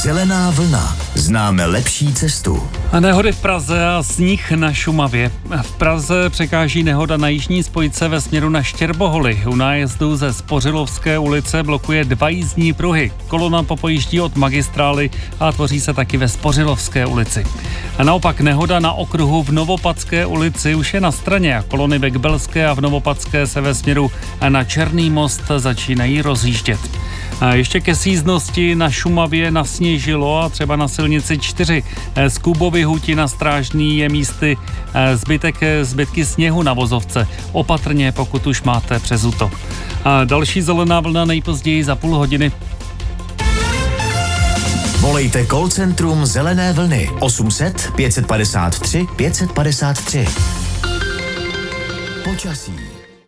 Zelená vlna. Známe lepší cestu. A nehody v Praze a sníh na Šumavě. V Praze překáží nehoda na jižní spojce ve směru na Štěrboholy. U nájezdu ze Spořilovské ulice blokuje 2 jízdní pruhy. Kolona popojíždí od magistrály a tvoří se taky ve Spořilovské ulici. A naopak nehoda na okruhu v Novopadské ulici už je na straně a kolony ve Kbelské a v Novopadské se ve směru na Černý most začínají rozjíždět. A ještě ke sjízdnosti na Šumavě nasněžilo a třeba na silnici 4 z Kubovy Huti na Strážný je místy zbytky sněhu na vozovce. Opatrně, pokud už máte přes úto. A další zelená vlna nejpozději za půl hodiny. Volejte call centrum Zelené vlny 800 553 553. Počasí.